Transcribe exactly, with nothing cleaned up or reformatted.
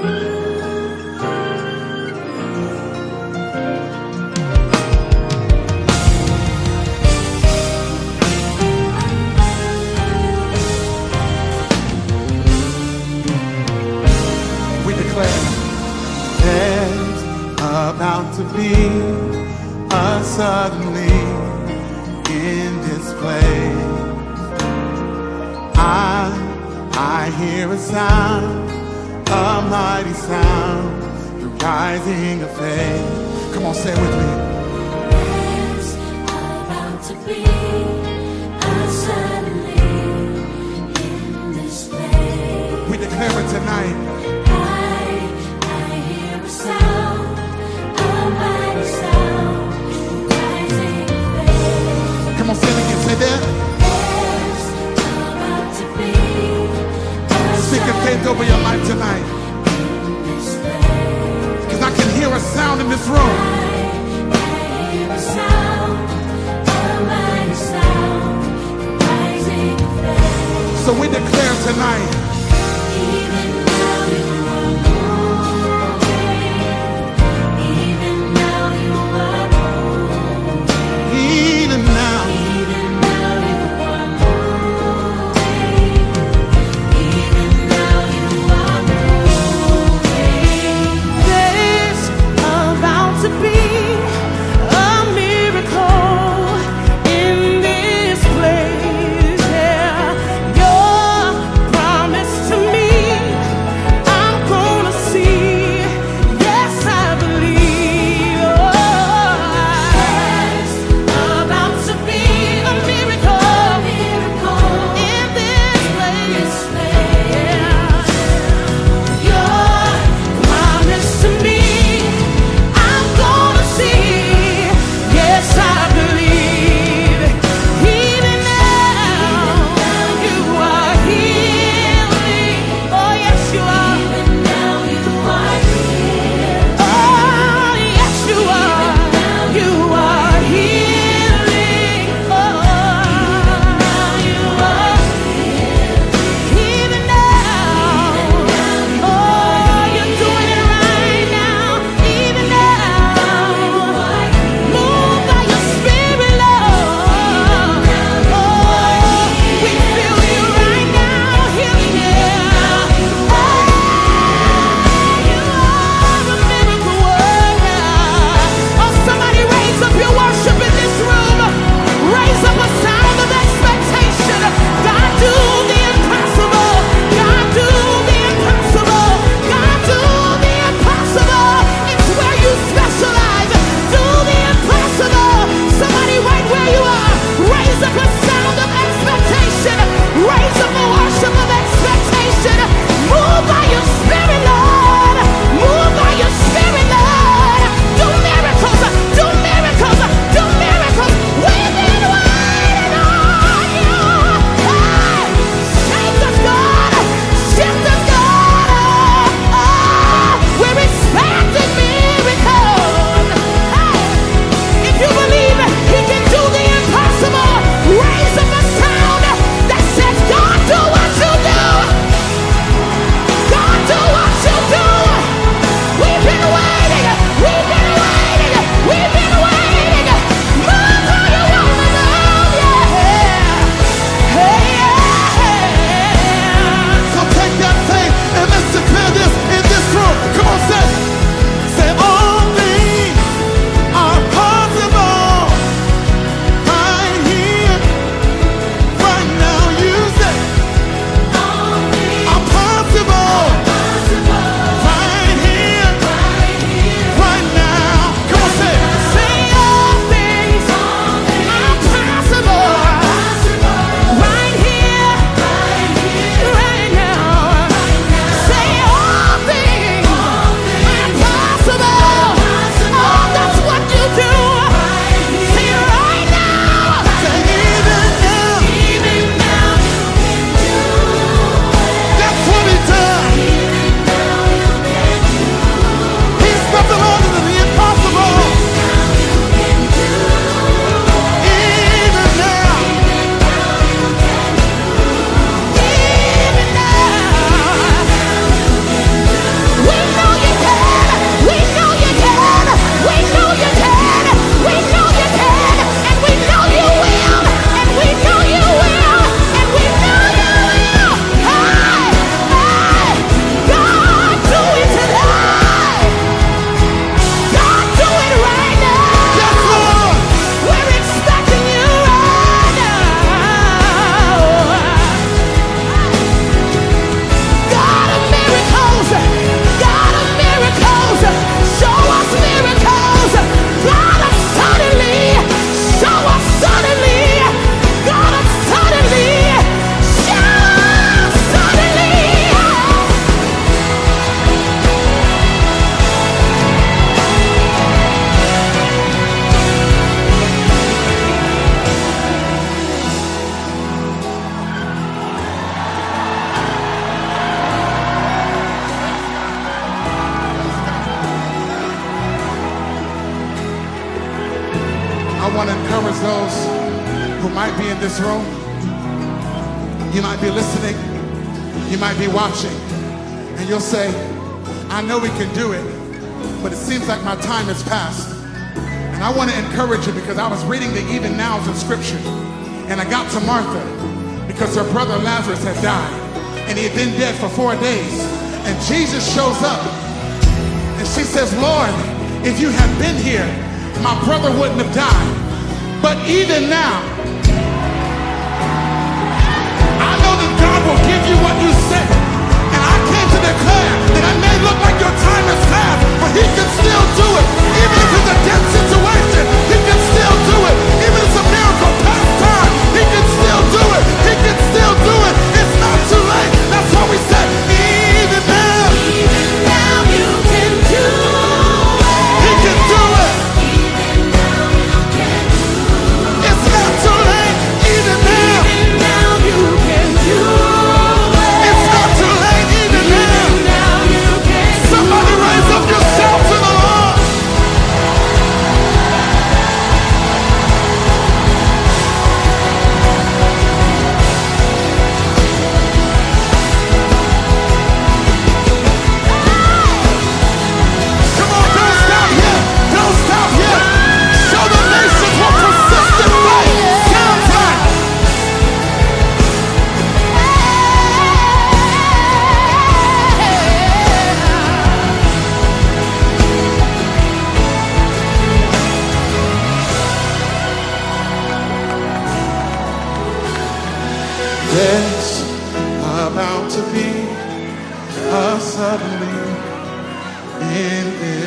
There's about to be a suddenly in this place. I, I hear a sound, a mighty sound, the rising of faith. Come on, say it with me. There's about to be a suddenly in this place. We declare it tonight. Come on, say it again, say that. There's about to be a Speak of faith over your life tonight. Because I can hear a sound in this room. I hear a sound, a mighty sound, rising faith. So we declare tonight. Even now you are moving. Even now you are moving. Even now. encourage those who might be in this room. You might be listening, you might be watching, and you'll say, I know we can do it, but it seems like my time has passed. And I want to encourage you, because I was reading the even nows in scripture, and I got to Martha because her brother Lazarus had died, and he had been dead for four days. And Jesus shows up, and she says, Lord, if you had been here, my brother wouldn't have died. But even now, I know that God will give you what you say. And I came to declare that it may look like your time has passed, but he can still do it. Even if it's a dead situation, he can still do it. Even if it's a miracle past time, he can still do it. He can still do it. It's not too late. That's why we said, even now. Even now you can do it. He can do it. Even now you can do it. It's not too late. Even now. Even now you can do it. It's not too late. Even now. Even now you can do it. Somebody raise up yourself to the Lord. Come on, don't stop here. Don't stop here. Show the nations what persistent faith sounds like. There's about to be a suddenly in this